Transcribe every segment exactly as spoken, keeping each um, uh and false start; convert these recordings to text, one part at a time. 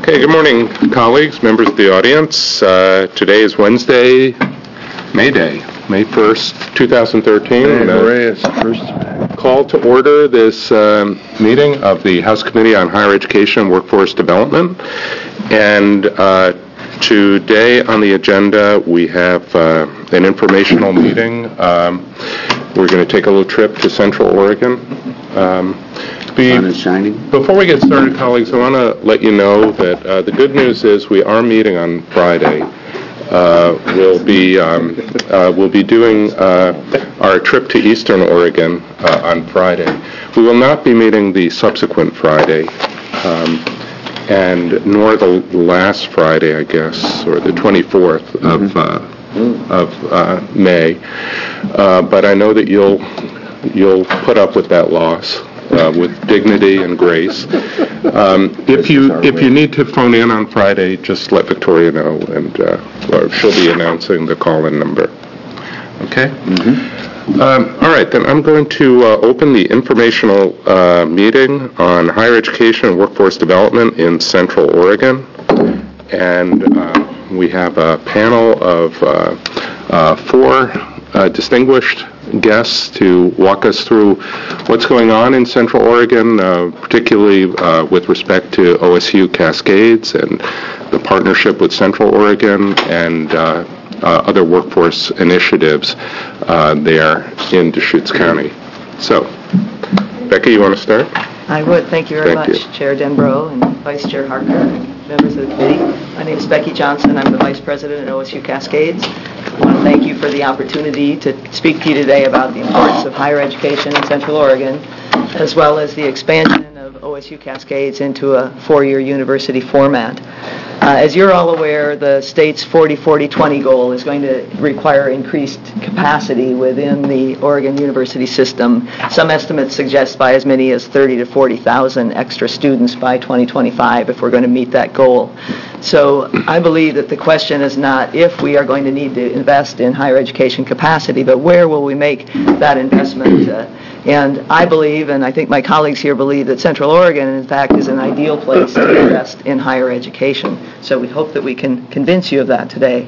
Okay, good morning, colleagues, members of the audience. Uh, today is Wednesday, May Day, May first, twenty thirteen. Hey, hooray, it's the first. Call to order this um, meeting of the House Committee on Higher Education and Workforce Development. And uh, today on the agenda, we have uh, an informational meeting. Um, we're going to take a little trip to Central Oregon. Um, Be, Sun is shining. Before we get started, colleagues, I want to let you know that uh, the good news is we are meeting on Friday. Uh, we'll be um, uh, we'll be doing uh, our trip to Eastern Oregon uh, on Friday. We will not be meeting the subsequent Friday, um, and nor the last Friday, I guess, or the twenty-fourth of uh, of uh, May. Uh, but I know that you'll you'll put up with that loss. Uh, with dignity and grace. Um, if you if you need to phone in on Friday, just let Victoria know, and uh, or she'll be announcing the call-in number. Okay? Mm-hmm. Um, all right, then I'm going to uh, open the informational uh, meeting on higher education and workforce development in Central Oregon. And uh, we have a panel of uh, uh, four uh, distinguished guests to walk us through what's going on in Central Oregon, uh, particularly uh, with respect to O S U Cascades and the partnership with Central Oregon and uh, uh, other workforce initiatives uh, there in Deschutes County. So, Becky, you want to start? I would. Thank you very Thank much, you. Chair Denbrough and Vice Chair Harker, and members of the committee. My name is Becky Johnson. I'm the Vice President at O S U Cascades. I want to thank you for the opportunity to speak to you today about the importance of higher education in Central Oregon, as well as the expansion of O S U Cascades into a four-year university format. Uh, as you're all aware, the state's forty forty twenty goal is going to require increased capacity within the Oregon University system. Some estimates suggest by as many as thirty to forty thousand extra students by twenty twenty-five if we're going to meet that goal. So I believe that the question is not if we are going to need to invest in higher education capacity, but where will we make that investment? Uh, And I believe, and I think my colleagues here believe, that Central Oregon, in fact, is an ideal place to invest in higher education. So we hope that we can convince you of that today.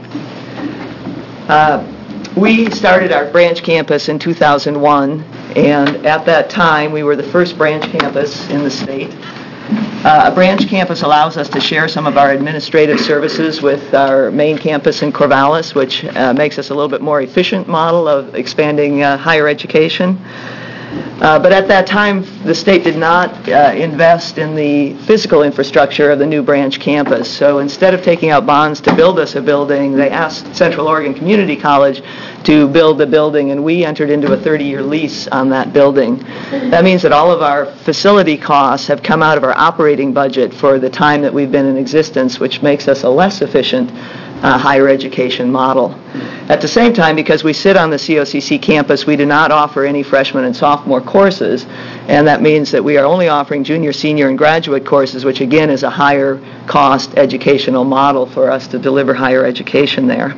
Uh, we started our branch campus in two thousand one, and at that time, we were the first branch campus in the state. Uh, a branch campus allows us to share some of our administrative services with our main campus in Corvallis, which uh, makes us a little bit more efficient model of expanding uh, higher education. Uh, but at that time, the state did not uh, invest in the physical infrastructure of the new branch campus. So instead of taking out bonds to build us a building, they asked Central Oregon Community College to build the building, and we entered into a thirty-year lease on that building. That means that all of our facility costs have come out of our operating budget for the time that we've been in existence, which makes us a less efficient Uh, higher education model. At the same time, because we sit on the C O C C campus, we do not offer any freshman and sophomore courses, and that means that we are only offering junior, senior, and graduate courses, which again is a higher cost educational model for us to deliver higher education there.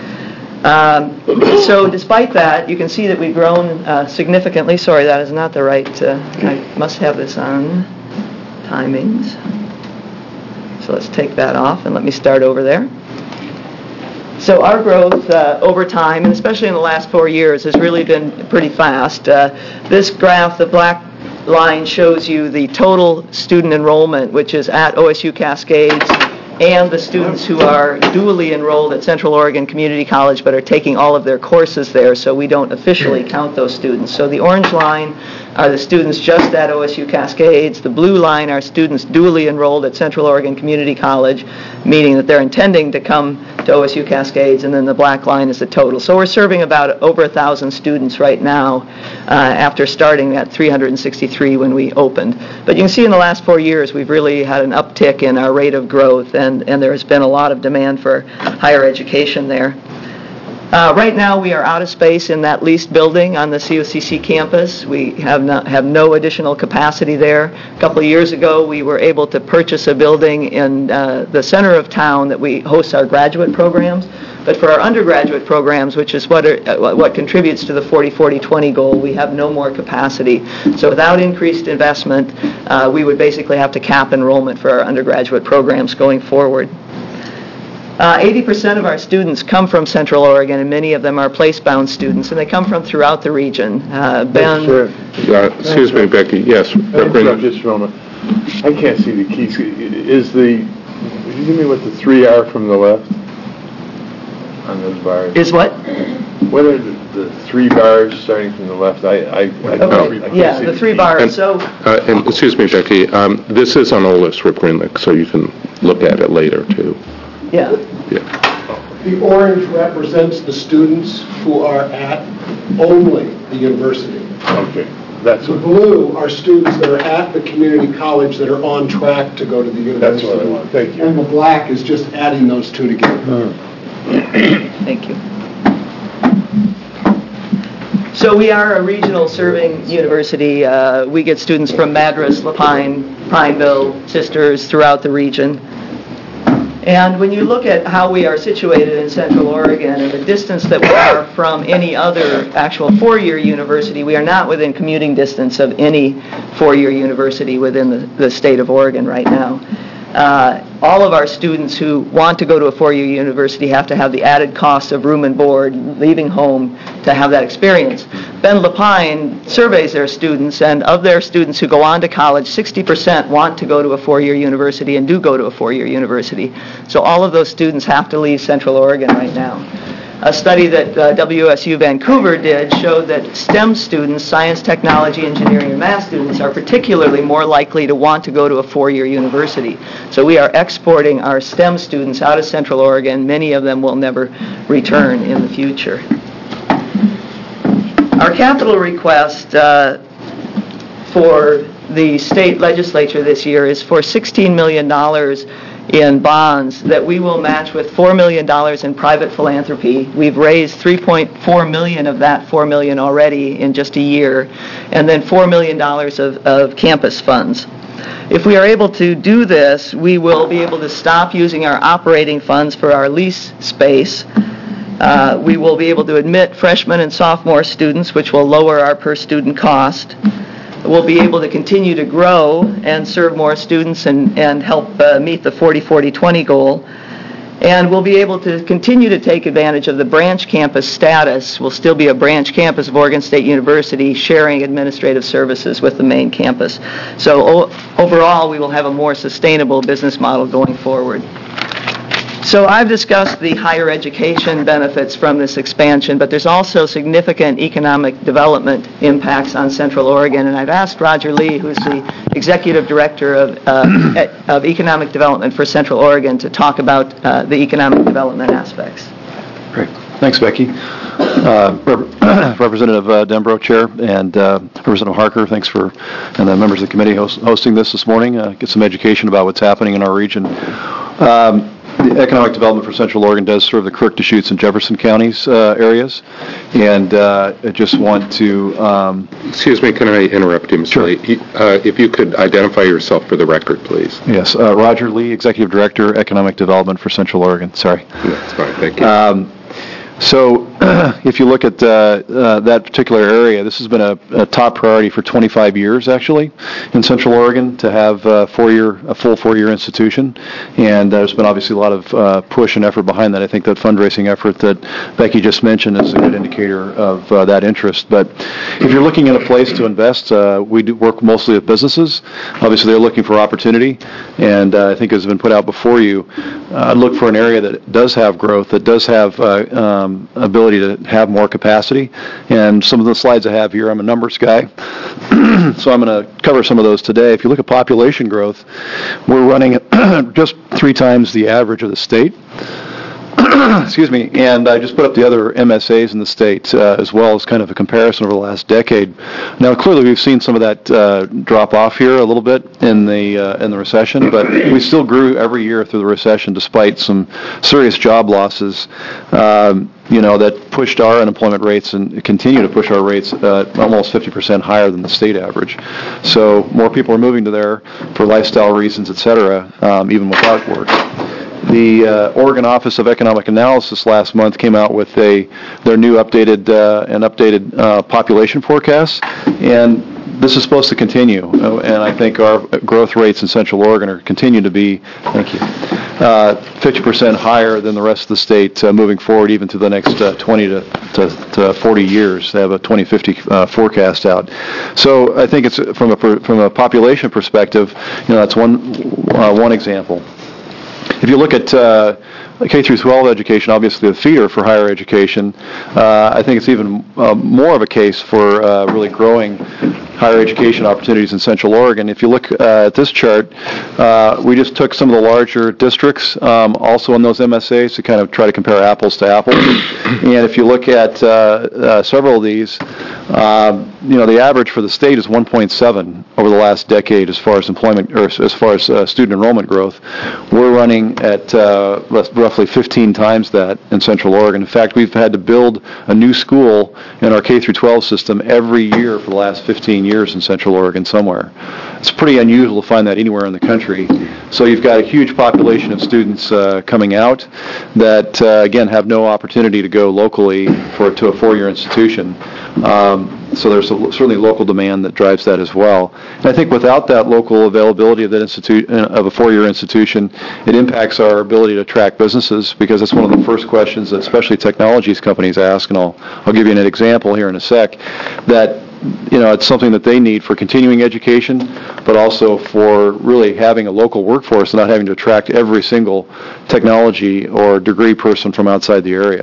Um, so despite that, you can see that we've grown uh, significantly. Sorry, that is not the right, uh, I must have this on timings. So let's take that off and let me start over there. So our growth uh, over time, and especially in the last four years, has really been pretty fast. Uh, this graph, the black line, shows you the total student enrollment, which is at O S U Cascades, and the students who are dually enrolled at Central Oregon Community College but are taking all of their courses there, so we don't officially count those students. So the orange line are the students just at O S U Cascades. The blue line are students dually enrolled at Central Oregon Community College, meaning that they're intending to come to O S U Cascades, and then the black line is the total. So we're serving about over a thousand students right now uh, after starting at three hundred sixty-three when we opened. But you can see in the last four years we've really had an uptick in our rate of growth, and, and there has been a lot of demand for higher education there. Uh, right now we are out of space in that leased building on the C O C C campus. We have, not, have no additional capacity there. A couple of years ago we were able to purchase a building in uh, the center of town that we host our graduate programs. But for our undergraduate programs, which is what, are, uh, what contributes to the forty forty twenty goal, we have no more capacity. So without increased investment, uh, we would basically have to cap enrollment for our undergraduate programs going forward. Uh, eighty percent of our students come from Central Oregon, and many of them are place-bound students, and they come from throughout the region. Uh, Ben, Sure. Uh, Excuse me, Becky, yes. Reverend- Just for a moment. I can't see the keys. Is the, could you give me what the three are from the left on those bars? is what? What are the, the three bars starting from the left? I, I, I can't, Okay. I can't Yeah, see the three keys. bars. And- So, Uh, and, excuse me, Becky, um, this is on OLIS, Rip Greenlick, so you can look at it later, too. yeah. Yeah. The orange represents the students who are at only the university. Okay, that's The what, blue are students that are at the community college that are on track to go to the that's university. what I want. Thank And you. the black is just adding those two together. Thank you. So we are a regional serving university. Uh, we get students from Madras, Lapine, Pineville, Sisters throughout the region. And when you look at how we are situated in Central Oregon and the distance that we are from any other actual four-year university, we are not within commuting distance of any four-year university within the, the state of Oregon right now. Uh, all of our students who want to go to a four-year university have to have the added cost of room and board, leaving home to have that experience. Ben Lapine surveys their students, and of their students who go on to college, sixty percent want to go to a four-year university and do go to a four-year university. So all of those students have to leave Central Oregon right now. A study that uh, W S U Vancouver did showed that STEM students, science, technology, engineering, and math students, are particularly more likely to want to go to a four-year university. So we are exporting our STEM students out of Central Oregon. Many of them will never return in the future. Our capital request uh, for the state legislature this year is for sixteen million dollars in bonds that we will match with four million dollars in private philanthropy. We've raised three point four million dollars of that four million dollars already in just a year, and then four million dollars of, of campus funds. If we are able to do this, we will be able to stop using our operating funds for our lease space. Uh, we will be able to admit freshman and sophomore students, which will lower our per-student cost. We'll be able to continue to grow and serve more students and, and help uh, meet the forty forty twenty goal. And we'll be able to continue to take advantage of the branch campus status. We'll still be a branch campus of Oregon State University, sharing administrative services with the main campus. So o- overall, we will have a more sustainable business model going forward. So I've discussed the higher education benefits from this expansion, but there's also significant economic development impacts on Central Oregon, and I've asked Roger Lee, who's the Executive Director of, uh, of Economic Development for Central Oregon, to talk about uh, the economic development aspects. Great. Thanks, Becky. Uh, Rep- Representative uh, Dembro, Chair, and uh, Representative Harker, thanks for, and the members of the committee host, hosting this this morning, uh, get some education about what's happening in our region. Um, The economic development for Central Oregon does serve the Crook, Deschutes, and Jefferson counties uh, areas, and uh, I just want to... Um, Excuse me, can I interrupt you, Mister Sure. Lee? Uh, If you could identify yourself for the record, please. yes, uh, Roger Lee, Executive Director, Economic Development for Central Oregon. Sorry. That's fine, thank you. Um, So if you look at uh, uh, that particular area, this has been a, a top priority for twenty-five years, actually, in Central Oregon, to have a four-year, a full four-year institution. And there's been obviously a lot of uh, push and effort behind that. I think that fundraising effort that Becky just mentioned is a good indicator of uh, that interest. But if you're looking at a place to invest, uh, we do work mostly with businesses. Obviously, they're looking for opportunity. And uh, I think as has been put out before you, uh, look for an area that does have growth, that does have uh, um, ability to have more capacity. And some of the slides I have here, I'm a numbers guy, so I'm going to cover some of those today. If you look at population growth, we're running just three times the average of the state. Excuse me, and I just put up the other M S As in the state uh, as well as kind of a comparison over the last decade. Now, clearly, we've seen some of that uh, drop off here a little bit in the uh, in the recession, but we still grew every year through the recession despite some serious job losses. Um, you know, that pushed our unemployment rates and continue to push our rates uh, almost fifty percent higher than the state average. So more people are moving to there for lifestyle reasons, et cetera, um, even without work. the uh, Oregon Office of Economic Analysis last month came out with a their new updated uh, and updated uh, population forecast, and this is supposed to continue, uh, and I think our growth rates in Central Oregon are continue to be, thank you, uh, fifty percent higher than the rest of the state uh, moving forward, even to the next uh, twenty to, to, to forty years. They have a twenty fifty uh, forecast out. So I think it's from a from a population perspective, you know, that's one uh, one example. If you look at uh, K through twelve education, obviously the feeder for higher education, uh, I think it's even uh, more of a case for uh, really growing higher education opportunities in Central Oregon. If you look uh, at this chart, uh, we just took some of the larger districts um, also in those M S As to kind of try to compare apples to apples. And if you look at uh, uh, several of these, uh, you know, the average for the state is one point seven over the last decade as far as employment, or as far as uh, student enrollment growth. We're running at uh, roughly fifteen times that in Central Oregon. In fact, we've had to build a new school in our K through twelve system every year for the last fifteen years in Central Oregon somewhere. It's pretty unusual to find that anywhere in the country. So you've got a huge population of students uh, coming out that, uh, again, have no opportunity to go locally for to a four-year institution. Um, so there's a, certainly local demand that drives that as well. And I think without that local availability of that institute of a four-year institution, it impacts our ability to attract businesses, because that's one of the first questions that especially technologies companies ask. And I'll I'll give you an example here in a sec. That you know, it's something that they need for continuing education, but also for really having a local workforce and not having to attract every single technology or degree person from outside the area.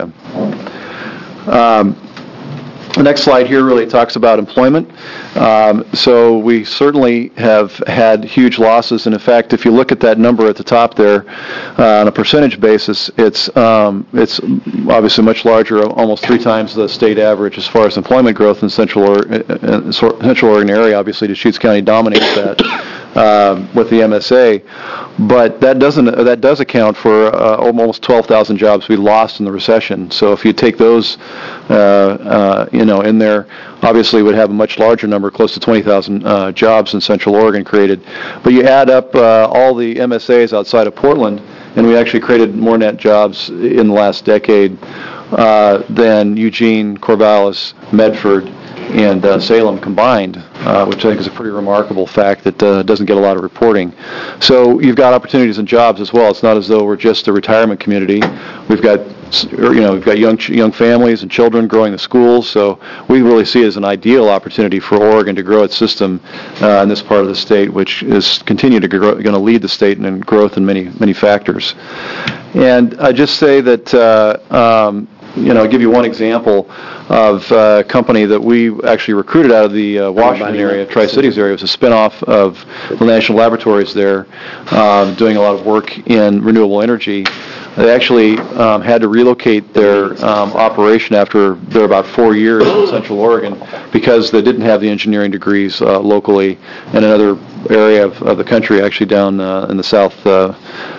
Um, The next slide here really talks about employment. Um, so we certainly have had huge losses, and in fact, if you look at that number at the top there, uh, on a percentage basis, it's um, it's obviously much larger, almost three times the state average as far as employment growth in Central or- uh, Central Oregon area. Obviously, Deschutes County dominates that uh, with the M S A, but that doesn't that does account for uh, almost twelve thousand jobs we lost in the recession. So if you take those, uh, uh, you know, in there, obviously would have a much larger number, close to twenty thousand uh, jobs in Central Oregon created. But you add up uh, all the M S As outside of Portland, and we actually created more net jobs in the last decade uh, than Eugene, Corvallis, Medford, and uh, Salem combined, uh, which I think is a pretty remarkable fact that uh, doesn't get a lot of reporting. So you've got opportunities and jobs as well. It's not as though we're just a retirement community. We've got, you know, we've got young young families and children growing the schools. So we really see it as an ideal opportunity for Oregon to grow its system uh, in this part of the state, which is continue to grow, going to lead the state in, in growth in many many factors. And I just say that. Uh, um, You know, I'll give you one example of a company that we actually recruited out of the uh, Washington area, Tri-Cities area. It was a spinoff of the National Laboratories there, um, doing a lot of work in renewable energy. They actually um, had to relocate their um, operation after they're about four years in Central Oregon because they didn't have the engineering degrees uh, locally in another area of, of the country, actually down uh, in the south. Uh,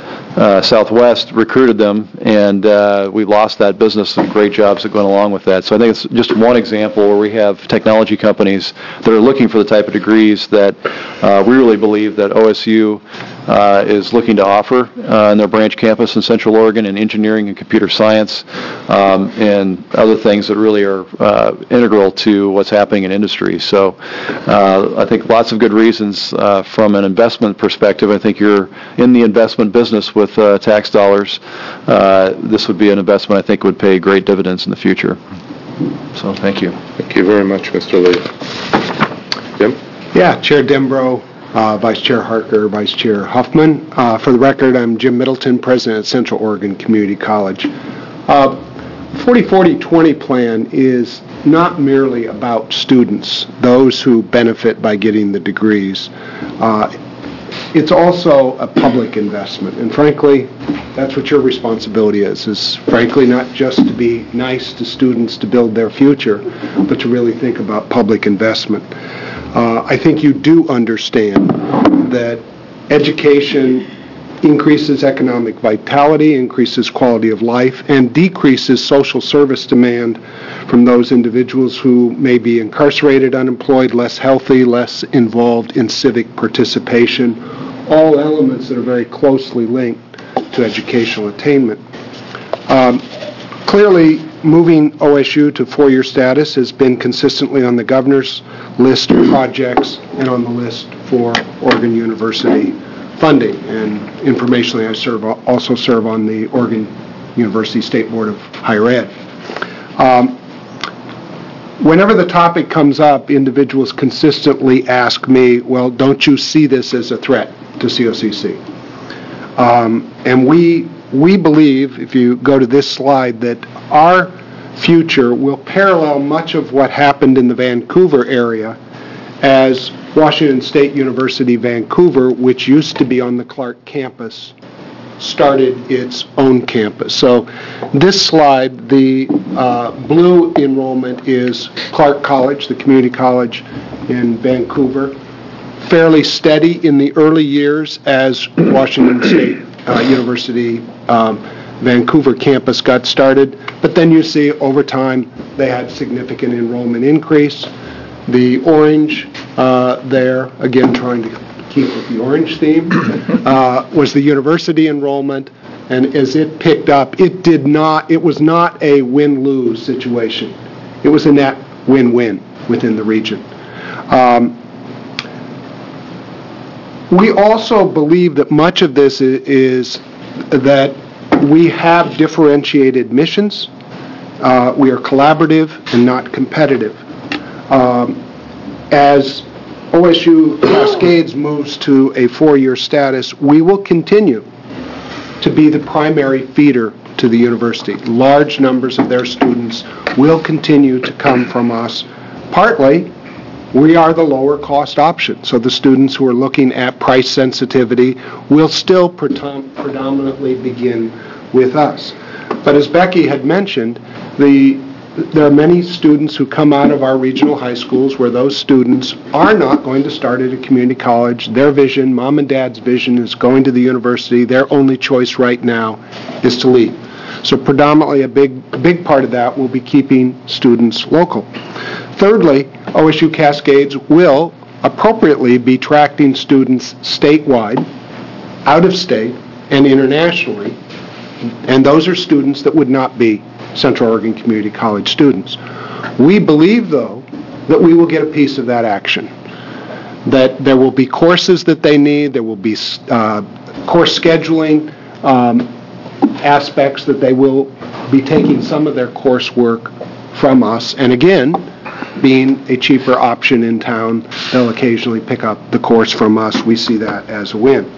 Uh, Southwest recruited them, and uh, we lost that business. Some great jobs that went along with that. So I think it's just one example where we have technology companies that are looking for the type of degrees that uh, we really believe that O S U uh, is looking to offer uh, in their branch campus in Central Oregon in engineering and computer science um, and other things that really are uh, integral to what's happening in industry. So uh, I think lots of good reasons uh, from an investment perspective. I think you're in the investment business with With uh, tax dollars, uh, this would be an investment I think would pay great dividends in the future. So, thank you. Thank you very much, Mister Lee. Jim? Yeah, Chair Dembro, uh, Vice Chair Harker, Vice Chair Huffman. Uh, for the record, I'm Jim Middleton, President at Central Oregon Community College. Uh, forty forty twenty plan is not merely about students, those who benefit by getting the degrees. Uh, It's also a public investment, and frankly, that's what your responsibility is, is frankly not just to be nice to students to build their future, but to really think about public investment. Uh, I think you do understand that education increases economic vitality, increases quality of life, and decreases social service demand from those individuals who may be incarcerated, unemployed, less healthy, less involved in civic participation, all elements that are very closely linked to educational attainment. Um, clearly, moving O S U to four-year status has been consistently on the governor's list of projects and on the list for Oregon University funding. And informationally, I serve also serve on the Oregon University State Board of Higher Ed. Um, whenever the topic comes up, individuals consistently ask me, well, don't you see this as a threat to C O C C? Um, and we we believe, if you go to this slide, that our future will parallel much of what happened in the Vancouver area as Washington State University Vancouver, which used to be on the Clark campus, started its own campus. So this slide, the uh, blue enrollment is Clark College, the community college in Vancouver, fairly steady in the early years as Washington State uh, University um, Vancouver campus got started, but then you see over time they had significant enrollment increase. The orange uh, there, again trying to keep with the orange theme, uh, was the university enrollment, and as it picked up, it did not, it was not a win-lose situation. It was a net win-win within the region. Um, we also believe that much of this is, is that we have differentiated missions. Uh, we are collaborative and not competitive. Um, as O S U Cascades moves to a four-year status, we will continue to be the primary feeder to the university. Large numbers of their students will continue to come from us. Partly, we are the lower cost option. So the students who are looking at price sensitivity will still predom- predominantly begin with us. But as Becky had mentioned, the there are many students who come out of our regional high schools where those students are not going to start at a community college. Their vision, mom and dad's vision, is going to the university. Their only choice right now is to leave. So predominantly a big, big part of that will be keeping students local. Thirdly, O S U Cascades will appropriately be attracting students statewide, out of state, and internationally. And those are students that would not be Central Oregon Community College students. We believe, though, that we will get a piece of that action, that there will be courses that they need, there will be uh, course scheduling um, aspects that they will be taking some of their coursework from us, and again, being a cheaper option in town, they'll occasionally pick up the course from us. We see that as a win.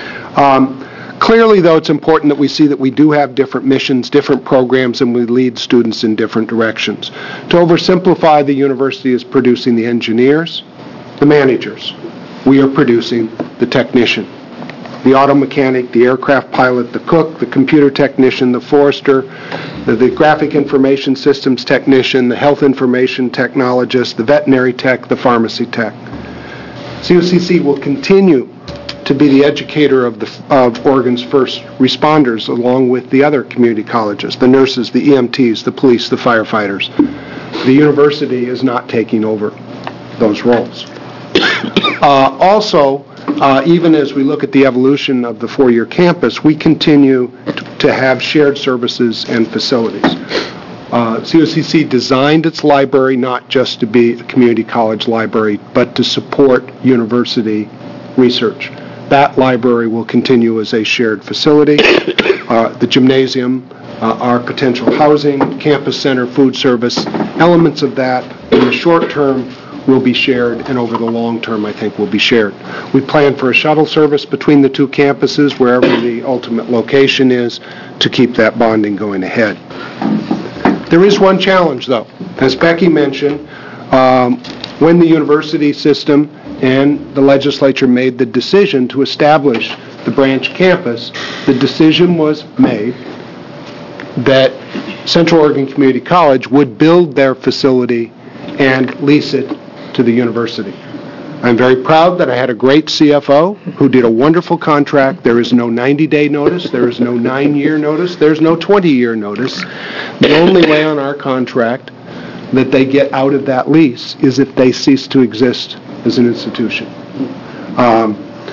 Um, Clearly, though, it's important that we see that we do have different missions, different programs, and we lead students in different directions. To oversimplify, the university is producing the engineers, the managers. We are producing the technician, the auto mechanic, the aircraft pilot, the cook, the computer technician, the forester, the, the graphic information systems technician, the health information technologist, the veterinary tech, the pharmacy tech. C O C C will continue to be the educator of, the, of Oregon's first responders, along with the other community colleges, the nurses, the E M Ts, the police, the firefighters. The university is not taking over those roles. Uh, also, uh, even as we look at the evolution of the four-year campus, we continue to, to have shared services and facilities. Uh, C O C C designed its library not just to be a community college library, but to support university research. That library will continue as a shared facility. Uh, the gymnasium, uh, our potential housing, campus center, food service, elements of that in the short term will be shared, and over the long term, I think, will be shared. We plan for a shuttle service between the two campuses, wherever the ultimate location is, to keep that bonding going ahead. There is one challenge, though. As Becky mentioned, um, when the university system and the legislature made the decision to establish the branch campus, the decision was made that Central Oregon Community College would build their facility and lease it to the university. I'm very proud that I had a great C F O who did a wonderful contract. There is no ninety-day notice. There is no nine-year notice. There's no twenty-year notice. The only way on our contract that they get out of that lease is if they cease to exist as an institution. Um,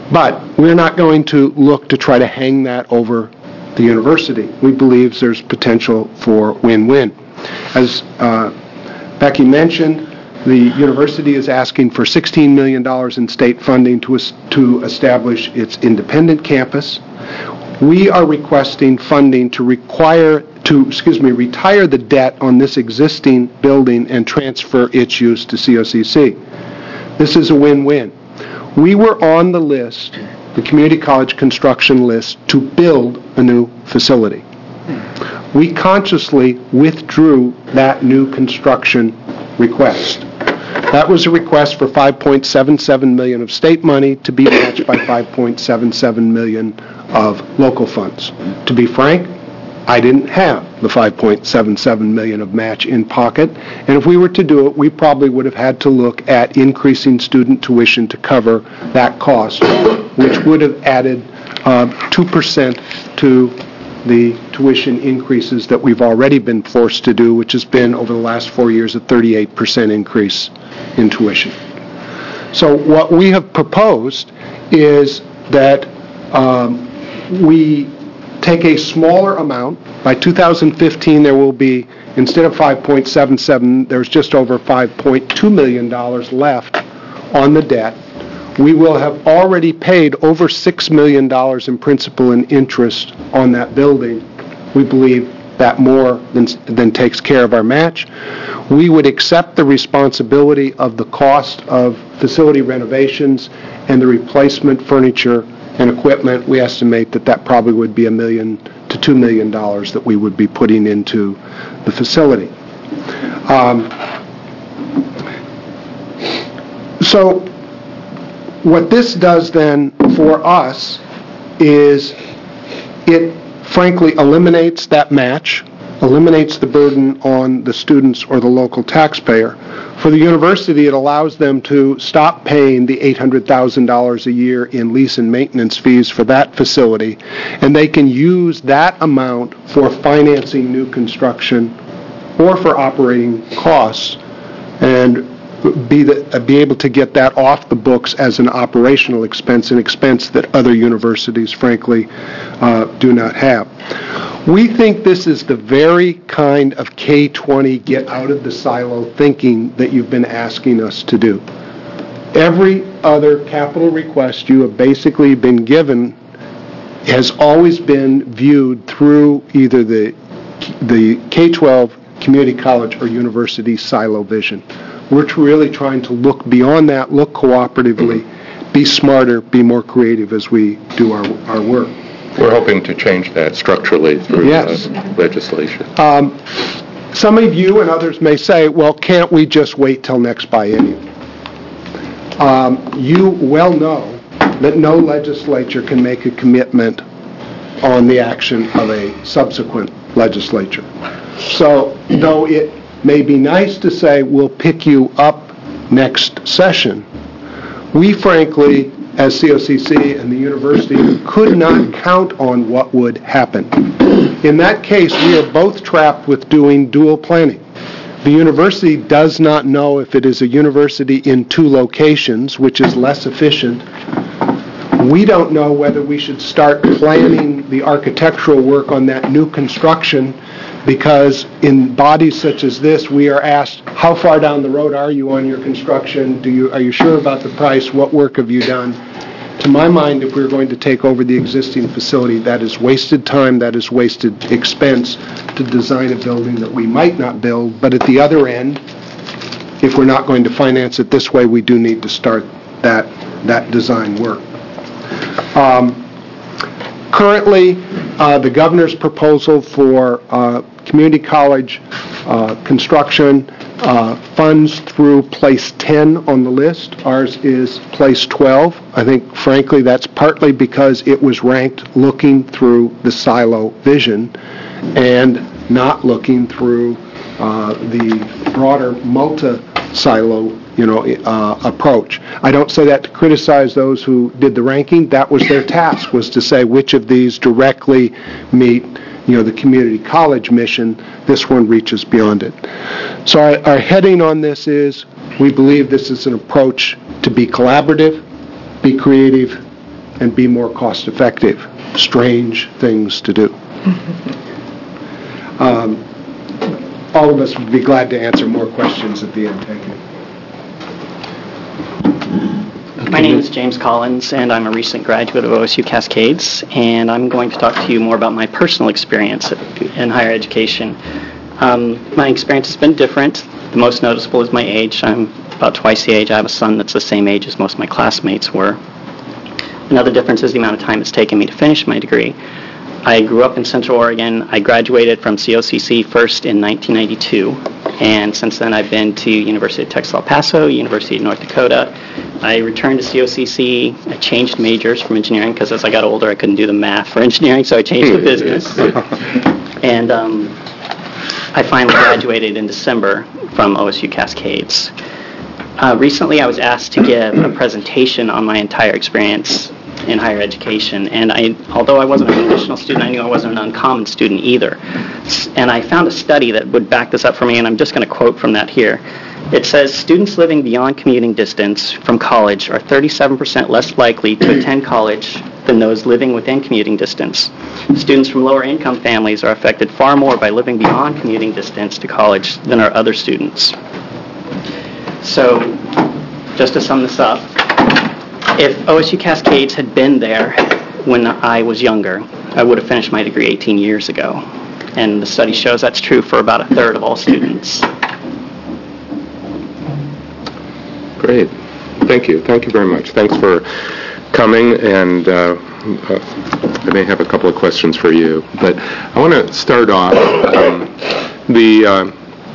But we're not going to look to try to hang that over the university. We believe there's potential for win-win. As uh, Becky mentioned, the university is asking for sixteen million dollars in state funding to, to establish its independent campus. We are requesting funding to require to, excuse me, retire the debt on this existing building and transfer its use to C O C C. This is a win-win. We were on the list, the community college construction list, to build a new facility. We consciously withdrew that new construction request. That was a request for five point seven seven million dollars of state money to be matched by five point seven seven million dollars of local funds. To be frank, I didn't have the five point seven seven million dollars of match in pocket, and if we were to do it, we probably would have had to look at increasing student tuition to cover that cost, which would have added uh, two percent to the tuition increases that we've already been forced to do, which has been, over the last four years, a thirty-eight percent increase in tuition. So what we have proposed is that um, we take a smaller amount. By two thousand fifteen, there will be, instead of five point seven seven, there's just over five point two million dollars left on the debt. We will have already paid over six million dollars in principal and interest on that building. We believe that more than, than takes care of our match. We would accept the responsibility of the cost of facility renovations and the replacement furniture and equipment. We estimate that that probably would be a million to two million dollars that we would be putting into the facility. Um, so what this does then for us is it frankly eliminates that match, eliminates the burden on the students or the local taxpayer. For the university, it allows them to stop paying the eight hundred thousand dollars a year in lease and maintenance fees for that facility, and they can use that amount for financing new construction or for operating costs and be, the, be able to get that off the books as an operational expense, an expense that other universities, frankly, uh, do not have. We think this is the very kind of K twenty get out of the silo thinking that you've been asking us to do. Every other capital request you have basically been given has always been viewed through either the, the K twelve, community college, or university silo vision. We're really trying to look beyond that, look cooperatively, be smarter, be more creative as we do our, our work. We're hoping to change that structurally through Yes. uh, legislation. Um, some of you and others may say, well, can't we just wait till next biennium? Um, you well know that no legislature can make a commitment on the action of a subsequent legislature. So, though it may be nice to say we'll pick you up next session, we frankly, as C O C C and the university, could not count on what would happen. In that case, we are both trapped with doing dual planning. The university does not know if it is a university in two locations, which is less efficient. We don't know whether we should start planning the architectural work on that new construction, because in bodies such as this, we are asked, how far down the road are you on your construction? Do you, are you sure about the price? What work have you done? To my mind, if we're going to take over the existing facility, that is wasted time, that is wasted expense to design a building that we might not build. But at the other end, if we're not going to finance it this way, we do need to start that, that design work. Um, currently, uh, the governor's proposal for uh, community college uh, construction uh, funds through place ten on the list. Ours is place twelve. I think, frankly, that's partly because it was ranked looking through the silo vision and not looking through uh, the broader multi-silo you know, uh, approach. I don't say that to criticize those who did the ranking. That was their task, was to say which of these directly meet, you know, the community college mission. This one reaches beyond it. So our, our heading on this is, we believe this is an approach to be collaborative, be creative, and be more cost-effective. Strange things to do. Um, all of us would be glad to answer more questions at the end. Thank you. My name is James Collins, and I'm a recent graduate of O S U Cascades, and I'm going to talk to you more about my personal experience in higher education. Um, my experience has been different. The most noticeable is my age. I'm about twice the age. I have a son that's the same age as most of my classmates were. Another difference is the amount of time it's taken me to finish my degree. I grew up in Central Oregon. I graduated from C O C C first in nineteen ninety-two, and since then I've been to University of Texas El Paso, University of North Dakota. I returned to C O C C. I changed majors from engineering because as I got older I couldn't do the math for engineering, so I changed to business. And um, I finally graduated in December from O S U Cascades. Uh, recently I was asked to give a presentation on my entire experience in higher education, and I, although I wasn't a traditional student, I knew I wasn't an uncommon student either. And I found a study that would back this up for me, and I'm just going to quote from that here. It says, students living beyond commuting distance from college are thirty-seven percent less likely to attend college than those living within commuting distance. Students from lower income families are affected far more by living beyond commuting distance to college than are other students. So, just to sum this up, if O S U Cascades had been there when I was younger, I would have finished my degree eighteen years ago. And the study shows that's true for about a third of all students. Great. Thank you. Thank you very much. Thanks for coming, and uh, uh, I may have a couple of questions for you. But I want to start off um, the... Uh,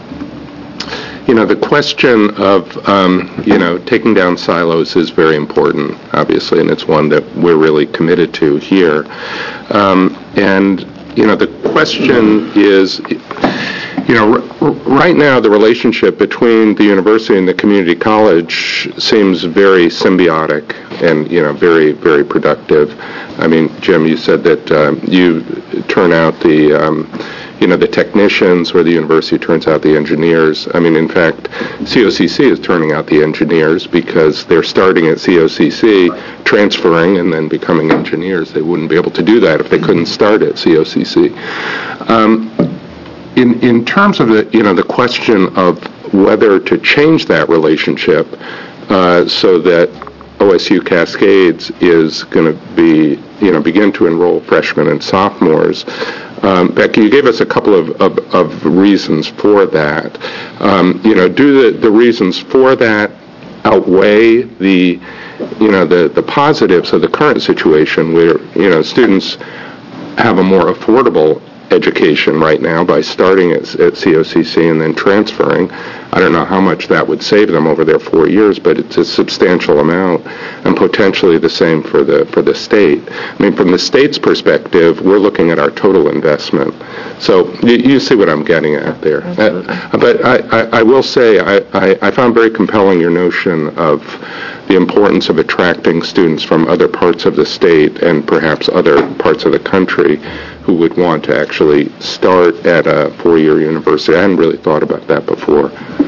You know, the question of, um, you know, taking down silos is very important, obviously, and it's one that we're really committed to here. Um, and, you know, the question is, you know, r- right now the relationship between the university and the community college seems very symbiotic and, you know, very, very productive. I mean, Jim, you said that um, you turn out the... Um, you know, the technicians, or the university turns out the engineers. I mean, in fact, C O C C is turning out the engineers because they're starting at C O C C, transferring, and then becoming engineers. They wouldn't be able to do that if they couldn't start at C O C C. Um, in, in terms of the, you know, the question of whether to change that relationship uh, so that O S U Cascades is going to be, you know, begin to enroll freshmen and sophomores. Um, Becky, you gave us a couple of, of, of reasons for that. Um, you know, do the, the reasons for that outweigh the, you know, the, the positives of the current situation where, you know, students have a more affordable education right now by starting at, at C O C C and then transferring? I don't know how much that would save them over their four years, but it's a substantial amount, and potentially the same for the for the state. I mean, from the state's perspective, we're looking at our total investment. So you, you see what I'm getting at there. Uh, but I, I, I will say I, I, I found very compelling your notion of the importance of attracting students from other parts of the state and perhaps other parts of the country who would want to actually start at a four-year university. I hadn't really thought about that before.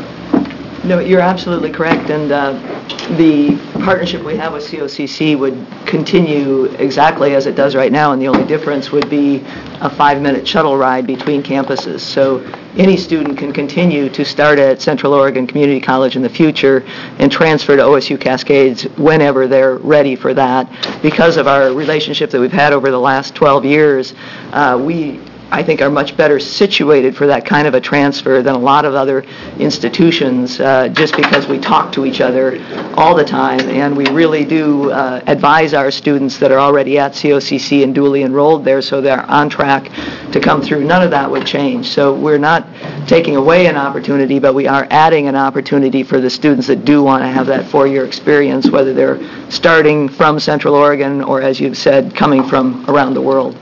No, you're absolutely correct, and uh, the partnership we have with C O C C would continue exactly as it does right now, and the only difference would be a five-minute shuttle ride between campuses. So any student can continue to start at Central Oregon Community College in the future and transfer to O S U Cascades whenever they're ready for that. Because of our relationship that we've had over the last twelve years, uh, we I think are much better situated for that kind of a transfer than a lot of other institutions, uh, just because we talk to each other all the time, and we really do uh, advise our students that are already at C O C C and duly enrolled there so they're on track to come through. None of that would change. So we're not taking away an opportunity, but we are adding an opportunity for the students that do want to have that four-year experience, whether they're starting from Central Oregon or, as you've said, coming from around the world.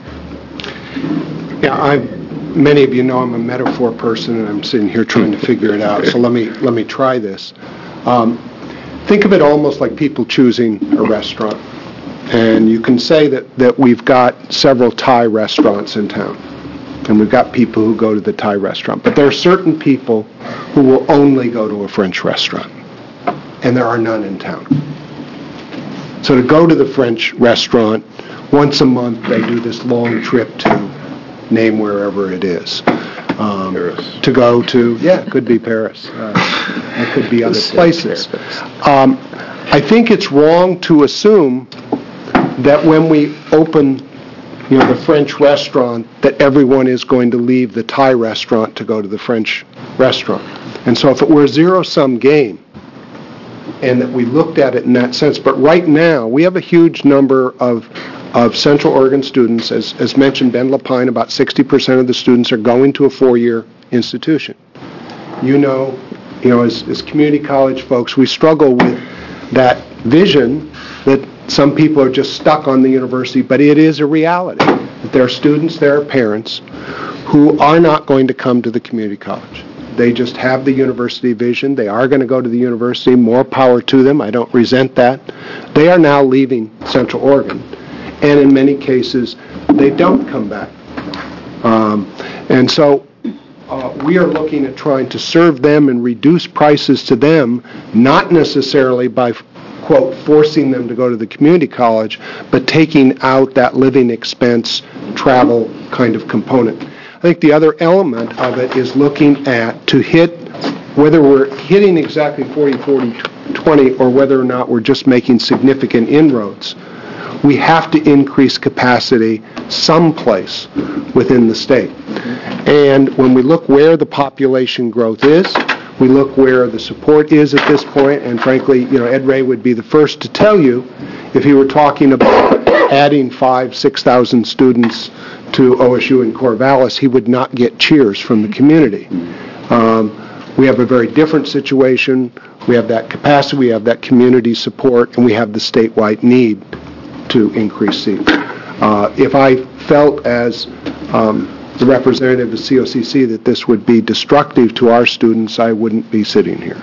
Yeah, I, many of you know I'm a metaphor person, and I'm sitting here trying to figure it out. So let me let me try this. Um, think of it almost like people choosing a restaurant, and you can say that that we've got several Thai restaurants in town, and we've got people who go to the Thai restaurant, but there are certain people who will only go to a French restaurant, and there are none in town. So to go to the French restaurant, once a month they do this long trip to name wherever it is. Um, Paris. To go to, yeah, it could be Paris. Uh, it could be other places. Um, I think it's wrong to assume that when we open, you know, the French restaurant, that everyone is going to leave the Thai restaurant to go to the French restaurant. And so if it were a zero-sum game, and that we looked at it in that sense, but right now, we have a huge number of of Central Oregon students. As, as mentioned, Ben Lapine, about sixty percent of the students are going to a four-year institution. You know, you know, as, as community college folks, we struggle with that vision that some people are just stuck on the university, but it is a reality that there are students, there are parents who are not going to come to the community college. They just have the university vision. They are going to go to the university. More power to them. I don't resent that. They are now leaving Central Oregon. And in many cases, they don't come back. Um, and so uh, we are looking at trying to serve them and reduce prices to them, not necessarily by, quote, forcing them to go to the community college, but taking out that living expense, travel kind of component. I think the other element of it is looking at to hit, whether we're hitting exactly forty forty twenty or whether or not we're just making significant inroads, we have to increase capacity someplace within the state. And when we look where the population growth is, we look where the support is at this point, and frankly, you know, Ed Ray would be the first to tell you if he were talking about adding five, six thousand students to O S U and Corvallis, he would not get cheers from the community. Um, we have a very different situation. We have that capacity, we have that community support, and we have the statewide need to increase seats. Uh, if I felt as um, the representative of C O C C that this would be destructive to our students, I wouldn't be sitting here,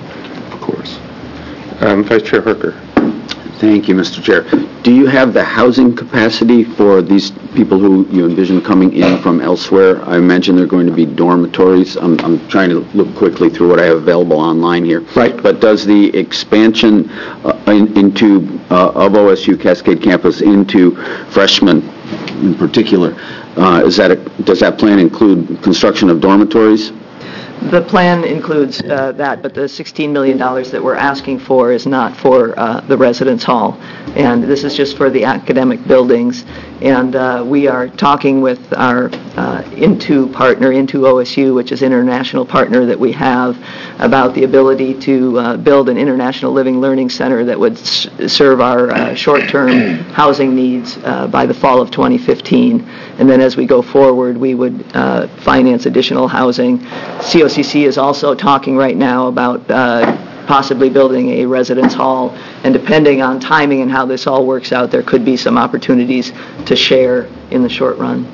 of course. Um, Vice Chair Harker. Thank you, Mister Chair. Do you have the housing capacity for these people who you envision coming in from elsewhere? I imagine they're going to be dormitories. I'm, I'm trying to look quickly through what I have available online here. Right. But does the expansion uh, in, into uh, of O S U Cascade campus into freshmen in particular, uh, is that a, does that plan include construction of dormitories? The plan includes uh, that, but the sixteen million dollars that we're asking for is not for uh, the residence hall. And this is just for the academic buildings. And uh, we are talking with our uh, Into partner, Into O S U, which is an international partner that we have, about the ability to uh, build an international living learning center that would s- serve our uh, short-term housing needs uh, by the fall of twenty fifteen. And then as we go forward, we would uh, finance additional housing. C O C C is also talking right now about uh, possibly building a residence hall, and depending on timing and how this all works out, there could be some opportunities to share in the short run.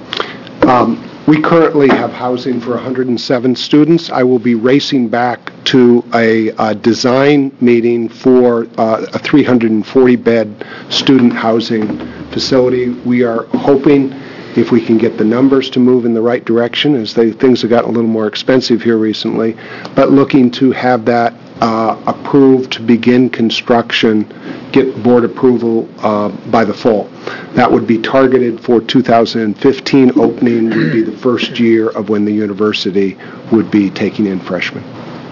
Um, we currently have housing for one hundred seven students. I will be racing back to a, a design meeting for uh, a three hundred forty bed student housing facility. We are hoping, if we can get the numbers to move in the right direction, as they, things have gotten a little more expensive here recently, but looking to have that uh, approved to begin construction, get board approval uh, by the fall. That would be targeted for two thousand fifteen opening, would be the first year of when the university would be taking in freshmen.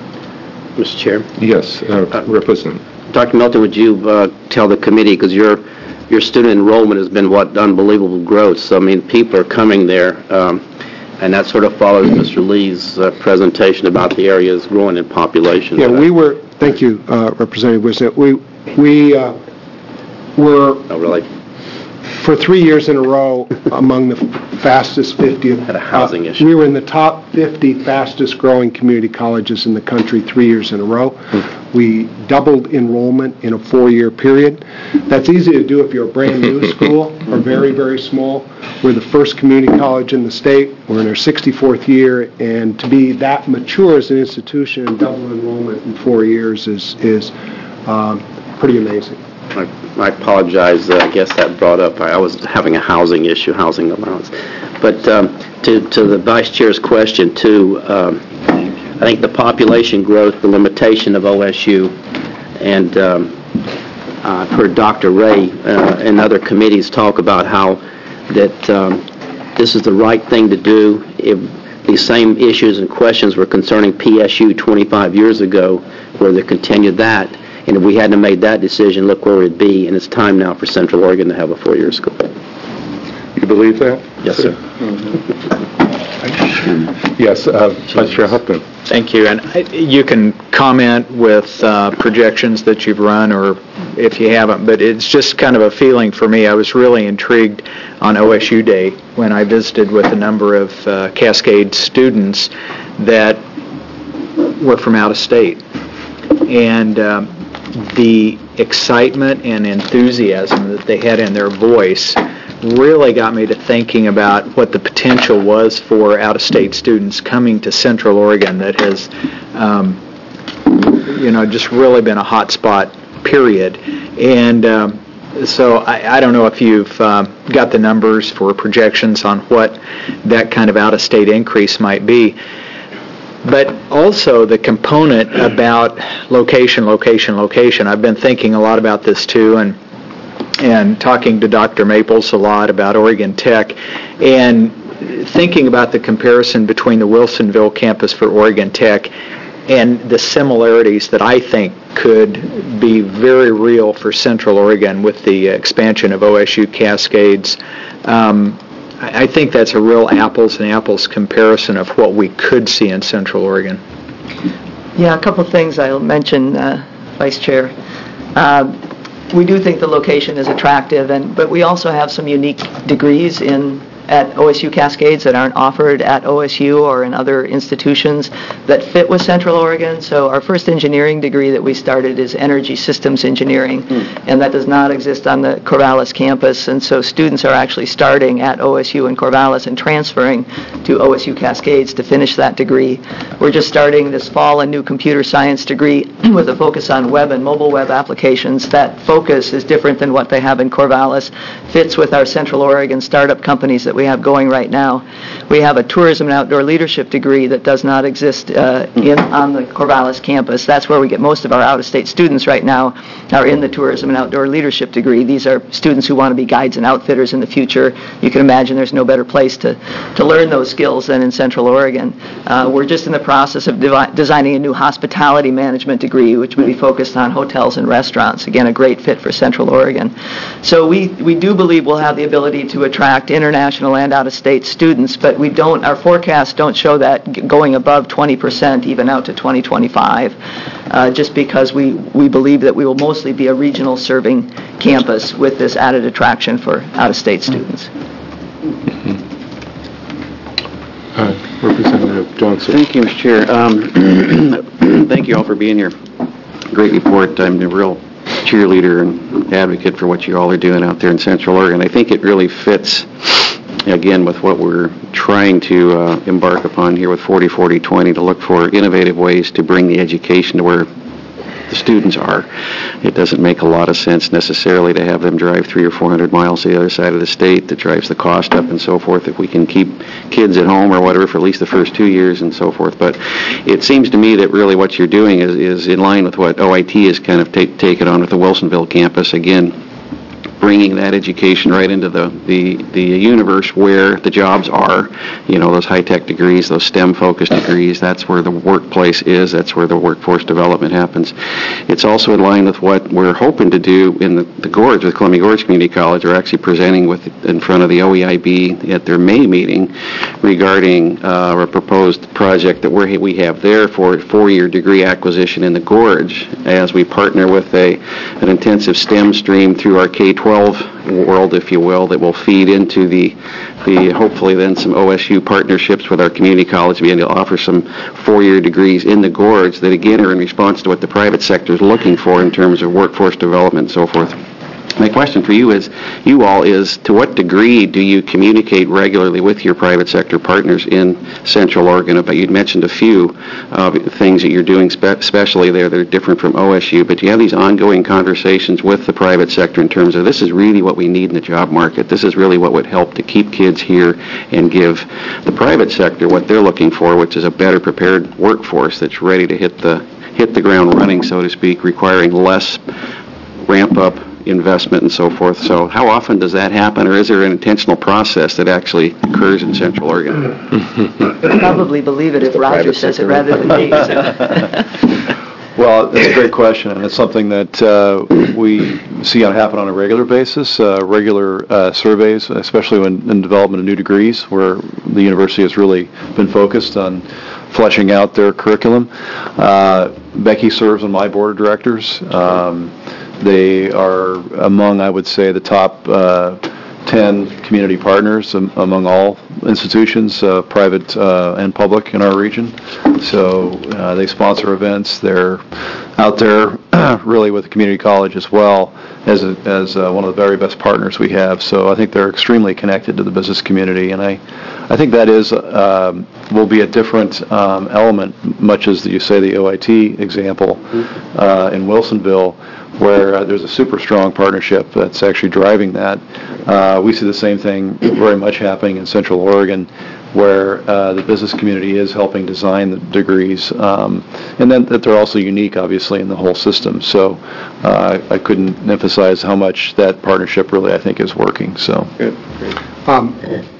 Mister Chair. Yes, uh, Representative. Doctor Milton, would you uh, tell the committee, because your your student enrollment has been what unbelievable growth. So I mean, people are coming there, um, and that sort of follows Mister Lee's uh, presentation about the areas growing in population. Yeah, we were. Thank you, uh, Representative Wisnet. We we uh, were. Oh, really? For three years in a row, among the fastest fifty. Had a housing uh, issue. We were in the top fifty fastest growing community colleges in the country three years in a row. Hmm. We doubled enrollment in a four-year period. That's easy to do if you're a brand new school or very, very small. We're the first community college in the state. We're in our sixty-fourth year, and to be that mature as an institution and double enrollment in four years is is um, pretty amazing. I, I apologize. Uh, I guess that brought up, I, I was having a housing issue, housing allowance. But um, to, to the Vice Chair's question, too, um, I think the population growth, the limitation of O S U, and um, uh, I've heard Doctor Ray uh, and other committees talk about how that um, this is the right thing to do. If these same issues and questions were concerning P S U twenty-five years ago, where they continued that, and if we hadn't made that decision, look where we'd be, and it's time now for Central Oregon to have a four-year school. You believe that? Yes, sir. Yes, uh, Vice Chair Huffman. Thank you. And I- you can comment with uh, projections that you've run, or if you haven't, but it's just kind of a feeling for me. I was really intrigued on O S U Day when I visited with a number of uh, Cascade students that were from out of state. And um, the excitement and enthusiasm that they had in their voice really got me to thinking about what the potential was for out-of-state students coming to Central Oregon that has, um, you know, just really been a hot spot, period. And um, so I, I don't know if you've uh, got the numbers for projections on what that kind of out-of-state increase might be. But also the component about location, location, location. I've been thinking a lot about this too, and and talking to Doctor Maples a lot about Oregon Tech, and thinking about the comparison between the Wilsonville campus for Oregon Tech and the similarities that I think could be very real for Central Oregon with the expansion of O S U Cascades. Um, I think that's a real apples and apples comparison of what we could see in Central Oregon. Yeah, a couple of things I'll mention, uh, Vice Chair. Uh, we do think the location is attractive, and but we also have some unique degrees in at O S U Cascades that aren't offered at O S U or in other institutions that fit with Central Oregon. So our first engineering degree that we started is Energy Systems Engineering, mm. and that does not exist on the Corvallis campus. And so students are actually starting at O S U and Corvallis and transferring to O S U Cascades to finish that degree. We're just starting this fall a new computer science degree with a focus on web and mobile web applications. That focus is different than what they have in Corvallis, fits with our Central Oregon startup companies that we have going right now. We have a tourism and outdoor leadership degree that does not exist uh, in on the Corvallis campus. That's where we get most of our out-of-state students right now, are in the tourism and outdoor leadership degree. These are students who want to be guides and outfitters in the future. You can imagine there's no better place to, to learn those skills than in Central Oregon. Uh, we're just in the process of devi- designing a new hospitality management degree, which would be focused on hotels and restaurants. Again, a great fit for Central Oregon. So we, we do believe we'll have the ability to attract international and out-of-state students, but we don't, our forecasts don't show that g- going above twenty percent even out to twenty twenty-five, uh, just because we, we believe that we will mostly be a regional serving campus with this added attraction for out-of-state students. Uh, Representative Johnson. Thank you, Mister Chair. Um, thank you all for being here. Great report. I'm a real cheerleader and advocate for what you all are doing out there in Central Oregon. I think it really fits, again, with what we're trying to uh, embark upon here with forty forty twenty, to look for innovative ways to bring the education to where the students are. It doesn't make a lot of sense necessarily to have them drive three or four hundred miles to the other side of the state. That drives the cost up and so forth. If we can keep kids at home or whatever for at least the first two years and so forth. But it seems to me that really what you're doing is, is in line with what O I T has kind of take, taken on with the Wilsonville campus. Again, bringing that education right into the, the, the universe where the jobs are, you know, those high-tech degrees, those STEM-focused degrees, that's where the workplace is, that's where the workforce development happens. It's also in line with what we're hoping to do in the, the Gorge, with Columbia Gorge Community College. We're actually presenting with in front of the O E I B at their May meeting regarding uh, a proposed project that we're, we have there for a four-year degree acquisition in the Gorge as we partner with a an intensive STEM stream through our K twelve world, if you will, that will feed into the, the hopefully then some O S U partnerships with our community college, being able to offer some four-year degrees in the Gorge that, again, are in response to what the private sector is looking for in terms of workforce development and so forth. My question for you is, you all, is to what degree do you communicate regularly with your private sector partners in Central Oregon? But you'd mentioned a few uh, things that you're doing, spe- especially there that are different from O S U. But do you have these ongoing conversations with the private sector in terms of this is really what we need in the job market? This is really what would help to keep kids here and give the private sector what they're looking for, which is a better prepared workforce that's ready to hit the hit the ground running, so to speak, requiring less ramp up investment and so forth. So how often does that happen, or is there an intentional process that actually occurs in Central Oregon? You'll probably believe it if Roger says it rather than me. so. Well, that's a great question, and it's something that uh, we see on happen on a regular basis, uh, regular uh, surveys, especially when in development of new degrees, where the university has really been focused on fleshing out their curriculum. Uh, Becky serves on my board of directors. Um, they are among, I would say, the top uh, ten community partners um, among all institutions, uh, private uh, and public in our region. So uh, they sponsor events. They're out there really with the community college as well as a, as uh, one of the very best partners we have. So I think they're extremely connected to the business community, and I, I think that is um, will be a different um, element, much as you say the O I T example uh, in Wilsonville, where uh, there's a super strong partnership that's actually driving that. Uh, we see the same thing very much happening in Central Oregon, where uh, the business community is helping design the degrees, um, and then that they're also unique, obviously, in the whole system. So uh, I couldn't emphasize how much that partnership really, I think, is working. So, Good. Um,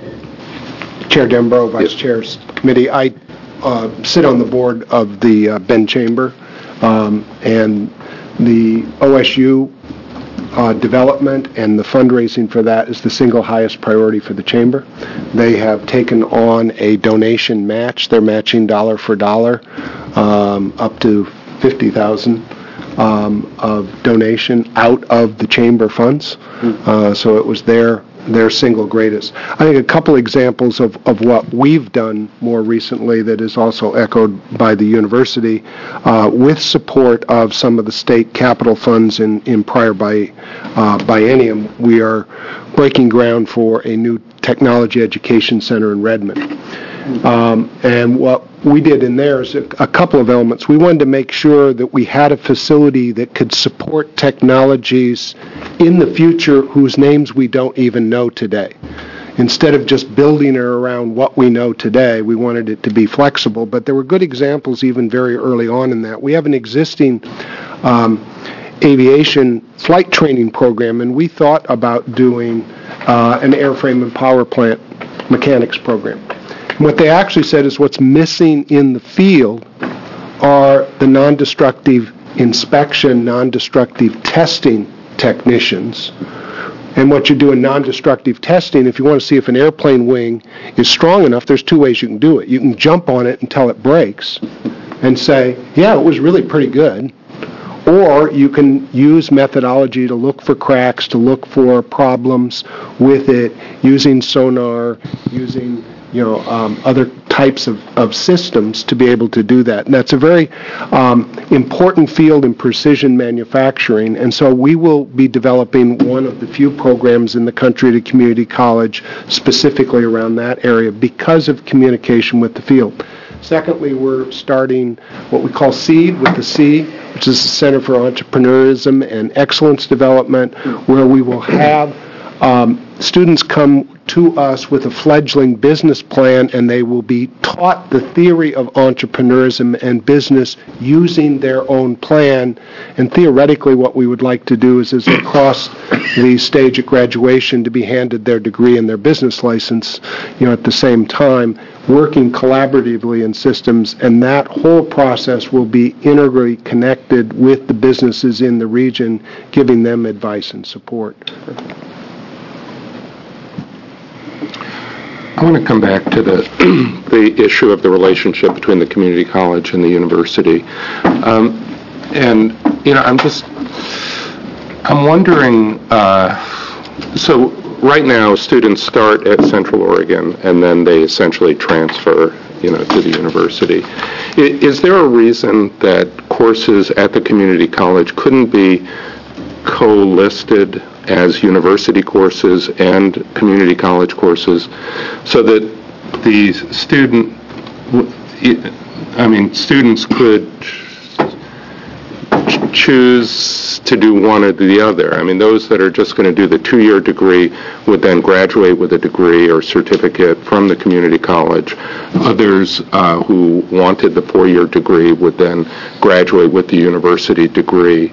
Chair Dembro, Vice Chair's Committee, I uh, sit on the board of the uh, Ben Chamber, um, and the O S U uh, development and the fundraising for that is the single highest priority for the Chamber. They have taken on a donation match. They're matching dollar for dollar, um, up to fifty thousand dollars um, of donation out of the Chamber funds. Uh, so it was their their single greatest. I think a couple examples of, of what we've done more recently that is also echoed by the university, uh, with support of some of the state capital funds in, in prior bi, uh, biennium, we are breaking ground for a new technology education center in Redmond. Um, and what we did in there is a, a couple of elements. We wanted to make sure that we had a facility that could support technologies in the future whose names we don't even know today. Instead of just building it around what we know today, we wanted it to be flexible. But there were good examples even very early on in that. We have an existing um, aviation flight training program, and we thought about doing uh, an airframe and power plant mechanics program. What they actually said is what's missing in the field are the non-destructive inspection, non-destructive testing technicians. And what you do in non-destructive testing, if you want to see if an airplane wing is strong enough, there's two ways you can do it. You can jump on it until it breaks and say, yeah, it was really pretty good. Or you can use methodology to look for cracks, to look for problems with it, using sonar, using you know, um, other types of, of systems to be able to do that. And that's a very um, important field in precision manufacturing. And so we will be developing one of the few programs in the country at a community college specifically around that area because of communication with the field. Secondly, we're starting what we call SEED with the C, which is the Center for Entrepreneurism and Excellence Development, where we will have um, students come to us with a fledgling business plan, and they will be taught the theory of entrepreneurism and business using their own plan. And theoretically, what we would like to do is, as they cross the stage at graduation, to be handed their degree and their business license, you know, at the same time, working collaboratively in systems, and that whole process will be integrally connected with the businesses in the region, giving them advice and support. I want to come back to the the issue of the relationship between the community college and the university. Um, and, you know, I'm just, I'm wondering, uh, so right now students start at Central Oregon and then they essentially transfer, you know, to the university. I, is there a reason that courses at the community college couldn't be co-listed as university courses and community college courses, so that the student, I mean, students could choose to do one or the other? I mean, those that are just going to do the two-year degree would then graduate with a degree or certificate from the community college. Others uh, who wanted the four-year degree would then graduate with the university degree.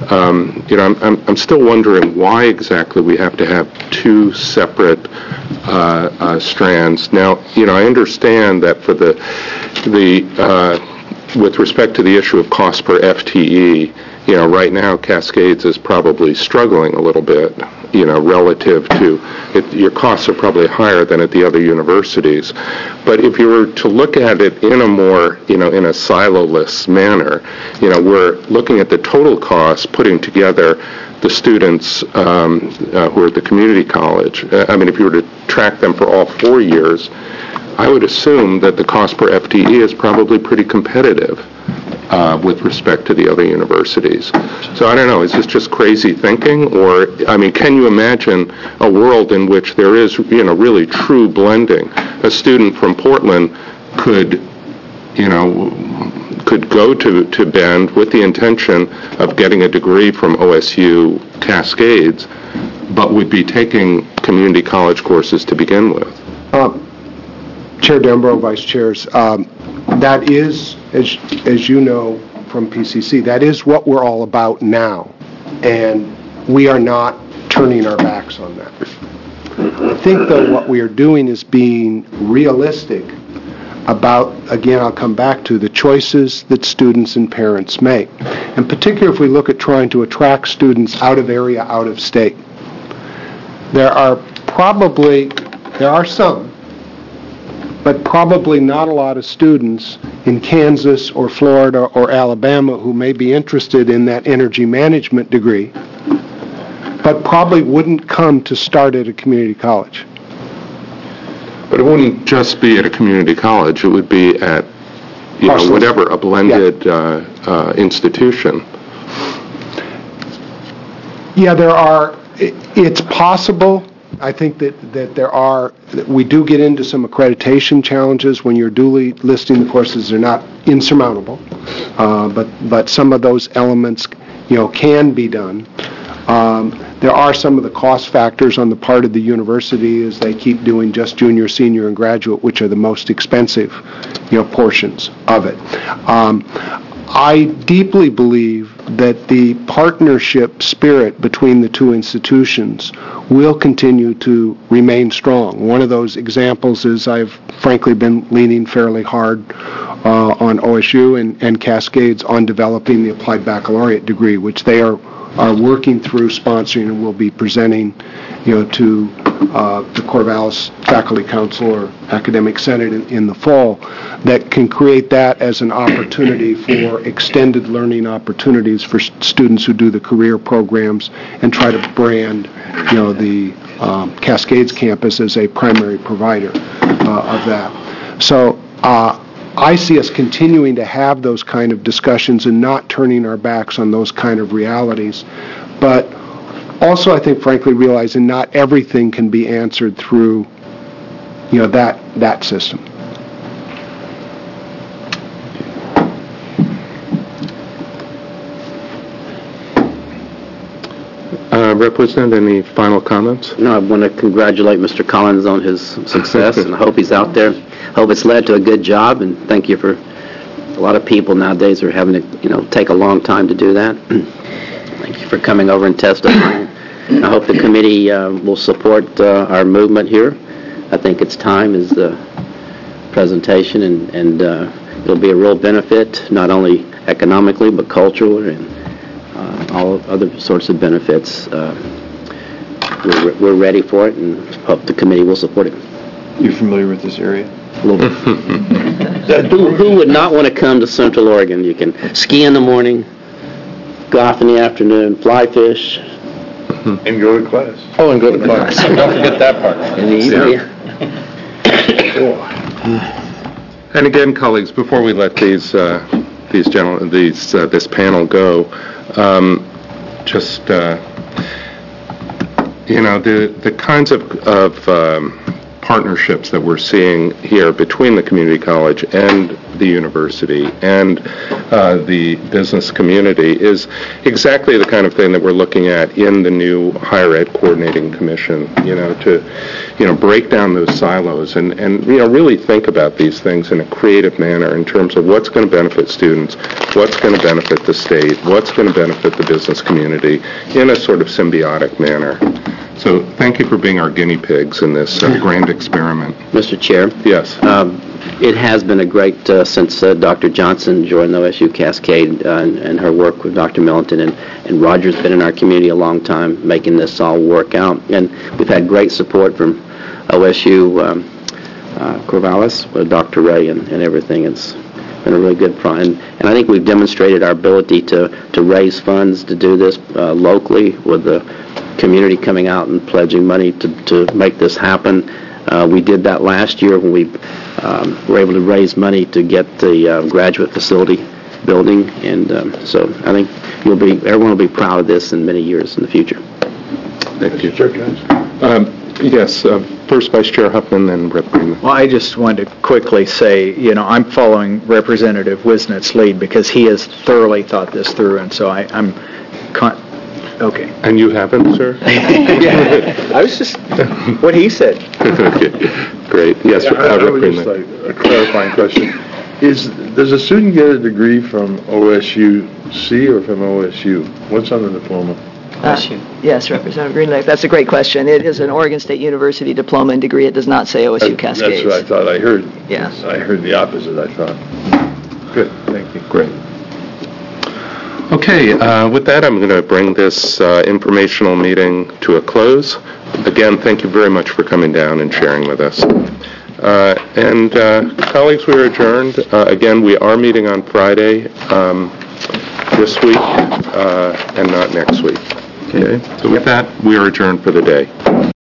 um, you know, I'm, I'm, I'm still wondering why exactly we have to have two separate uh, uh, strands. Now, you know, I understand that for the, the uh, with respect to the issue of cost per F T E, you know, right now Cascades is probably struggling a little bit, you know, relative to, it, your costs are probably higher than at the other universities. But if you were to look at it in a more, you know, in a silo-less manner, you know, we're looking at the total cost, putting together the students um, uh, who are at the community college. Uh, I mean, if you were to track them for all four years, I would assume that the cost per F T E is probably pretty competitive uh, with respect to the other universities. So I don't know, is this just crazy thinking? Or, I mean, can you imagine a world in which there is, you know, really true blending? A student from Portland could, you know, could go to, to Bend with the intention of getting a degree from O S U Cascades, but would be taking community college courses to begin with. Uh, Chair Dembro, Vice Chairs, um, that is, as, as you know from P C C, that is what we're all about now, and we are not turning our backs on that. I think, though, what we are doing is being realistic about, again, I'll come back to the choices that students and parents make, and particularly if we look at trying to attract students out of area, out of state. There are probably, there are some, but probably not a lot of students in Kansas or Florida or Alabama who may be interested in that energy management degree, but probably wouldn't come to start at a community college. But it wouldn't just be at a community college. It would be at, you know, Parsons. whatever, a blended yeah. uh, uh, institution. Yeah, there are, it, it's possible. I think that, that there are, that we do get into some accreditation challenges when you're duly listing the courses. They're not insurmountable, uh, but, but some of those elements, you know, can be done. Um, there are some of the cost factors on the part of the university as they keep doing just junior, senior, and graduate, which are the most expensive, you know, portions of it. Um, I deeply believe that the partnership spirit between the two institutions will continue to remain strong. One of those examples is I've frankly been leaning fairly hard uh, on O S U and, and Cascades on developing the Applied Baccalaureate degree, which they are are working through sponsoring and will be presenting, you know, to uh, the Corvallis Faculty Council or Academic Senate in, in the fall, that can create that as an opportunity for extended learning opportunities for st- students who do the career programs and try to brand, you know, the um, Cascades campus as a primary provider uh, of that. So uh, I see us continuing to have those kind of discussions and not turning our backs on those kind of realities. But also, I think, frankly, realizing not everything can be answered through, you know, that that system. Uh, Representative, any final comments? No, I want to congratulate Mister Collins on his success, and I hope he's out there. Hope it's led to a good job, and thank you for, a lot of people nowadays are having to, you know, take a long time to do that. Thank you for coming over and testifying. I hope the committee uh, will support uh, our movement here. I think its time is the presentation, and, and uh, it'll be a real benefit, not only economically, but culturally, and uh, all other sorts of benefits. Uh, we're, we're ready for it, and hope the committee will support it. You familiar with this area? A little bit. who, who would not want to come to Central Oregon? You can ski in the morning, go off in the afternoon, fly fish. And go to class. Oh, and go to class. Don't forget that part. In the evening. Yeah. And again, colleagues, before we let these uh, these gentlemen, these uh, this panel go, um, just uh, you know, the the kinds of of um, partnerships that we're seeing here between the community college and the university and uh, the business community is exactly the kind of thing that we're looking at in the new Higher Ed Coordinating Commission, you know, to, you know, break down those silos and, and, you know, really think about these things in a creative manner in terms of what's going to benefit students, what's going to benefit the state, what's going to benefit the business community in a sort of symbiotic manner. So thank you for being our guinea pigs in this uh, grand experiment. Mister Chair? Yes. Um, It has been a great, uh, since uh, Doctor Johnson joined O S U Cascade uh, and, and her work with Doctor Millington, and, and Roger's been in our community a long time making this all work out. And we've had great support from O S U um, uh, Corvallis with Doctor Ray and, and everything. It's been a really good project. And, and I think we've demonstrated our ability to, to raise funds to do this uh, locally with the community coming out and pledging money to, to make this happen. Uh, we did that last year when we um, were able to raise money to get the uh, graduate facility building, and um, so I think you'll be everyone will be proud of this in many years in the future. Thank you. Um, yes, uh, first Vice Chair Huffman, then Rep Greenlee. Well, I just wanted to quickly say, you know, I'm following Representative Wisnet's lead because he has thoroughly thought this through, and so I, I'm con- okay. And you haven't, sir? Yeah, I was just what he said. Okay, great. Yes, Yeah, uh, I, I Rep would just Greenlee. like a clarifying question. Is, does a student get a degree from O S U C or from O S U? What's on the diploma? Uh, Yes, Representative Greenleaf, that's a great question. It is an Oregon State University diploma and degree. It does not say O S U That- Cascades. That's what I thought I heard. Yes. I heard the opposite, I thought. Good, thank you. Great. Okay, uh, with that, I'm going to bring this uh, informational meeting to a close. Again, thank you very much for coming down and sharing with us. Uh, and uh, colleagues, we are adjourned. Uh, again, we are meeting on Friday um, this week uh, and not next week. Okay, so with that, we are adjourned for the day.